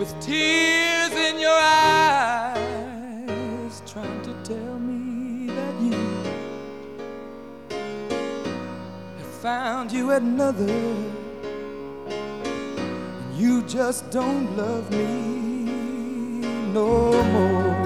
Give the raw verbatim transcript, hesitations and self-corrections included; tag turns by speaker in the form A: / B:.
A: with tears in your eyes, trying to tell me that you have found you another, and you just don't love me no more.